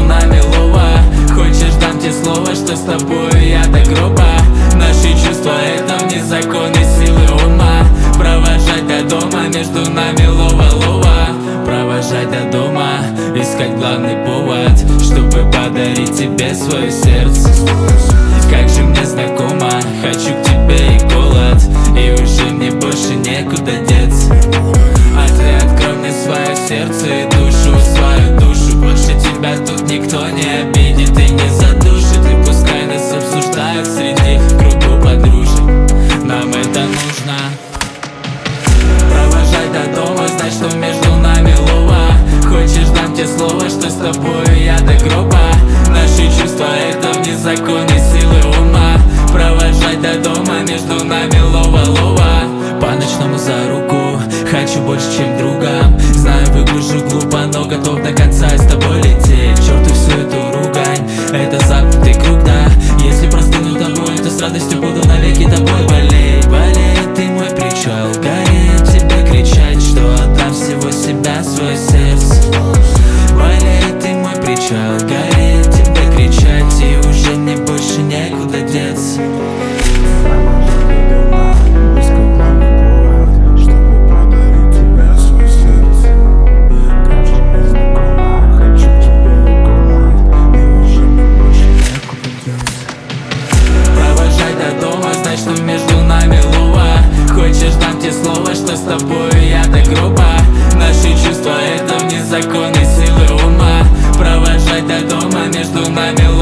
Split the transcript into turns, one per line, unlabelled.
нами лова. Хочешь, дам тебе слово, что с тобою я до гроба. Наши чувства — это вне законы силы ума. Провожать до дома, между нами лова-лова. Провожать до дома, искать главный повод, чтобы подарить тебе свое сердце. Как же мне знакомо, хочу к тебе и голод, и уже мне больше некуда деться. А ты открой мне свое сердце и душу, свою душу. Больше тебя тут никто не обидит и не задушит. И пускай нас обсуждают среди кругу подружек, нам это нужно. Провожать до дома, знать, что между нами лова. Хочешь, дам тебе слово, что с тобою я до гроба. Наши чувства — это вне законы силы ума. Провожать до дома, между нами лова-лова. По ночному за руку, хочу больше, чем другом. Знаю, выгляжу глупо, но готов до конца с тобой лететь. К черту всю эту ругань, это замкнутый круг, да. Если простыну тобой, то с радостью буду навеки тобой болеть. Болеть, ты мой причал, гореть, тебе кричать, что отдам всего себя, свое сердце. Болеть, ты мой причал, гореть, тебе кричать, и уже мне больше некуда деться. Что между нами лова. Хочешь, дам тебе слово, что с тобою я до гроба. Наши чувства — это вне законы силы ума. Провожать до дома, между нами лова.